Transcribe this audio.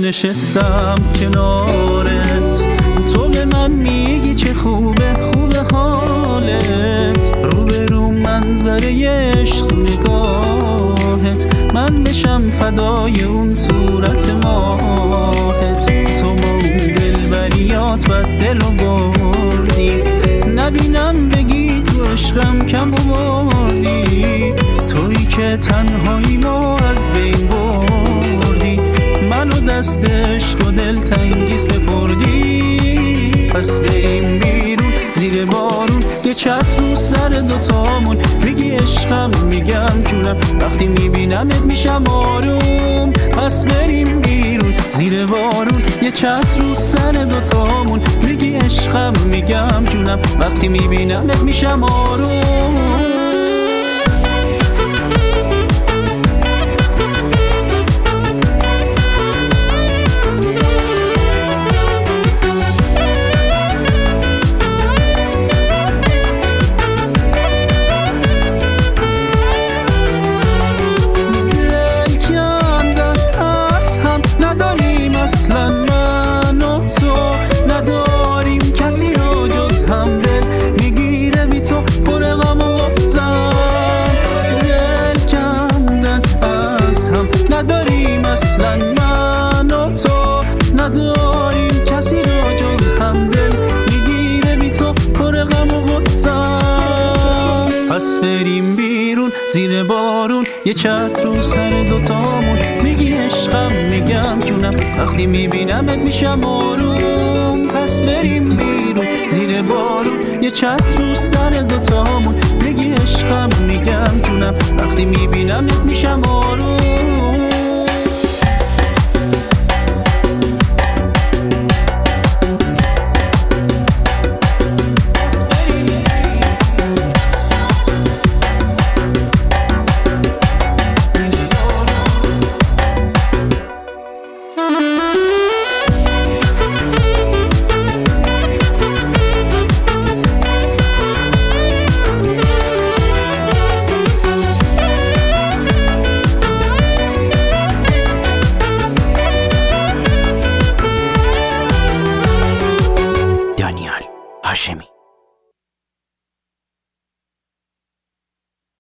نشستم کنارت، تو به من میگی چه خوبه خوبه حالت، روبرو منظره عشق نگاهت، من بشم فدای اون صورت ماهت. تو با اون دلبریات بد دلو بردی، نبینم بگی تو عشقم کم بردی، تویی که تنهایی ما از بین بردی، منو دست عشق و دلتنگی سپردی. پس بریم بیرون زیر بارون، یه چتر رو سر دوتامون، میگی عشقم میگم جونم، وقتی میبینمت میشم آروم. پس بریم بیرون زیر بارون، یه چتر رو سر دوتامون، میگی عشقم میگم جونم، وقتی میبینمت میشم آروم. اصلا من و تو نداریم کسی رو جز هم، دل میگیره بی تو پر غم و غصه‌ام، دل کندن از هم نداریم اصلا من و تو نداریم کسی رو جز هم، دل میگیره بی تو پر غم و غصه‌ام. پس بریم بیرون زیر بارون، یه چتر رو سر دوتامون، میگی عشقم میگم جونم، وقتی میبینمت میشم آروم. پس بریم بیرون زیر بارون، یه چتر رو سر دوتامون، میگی عشقم میگم جونم، وقتی میبینمت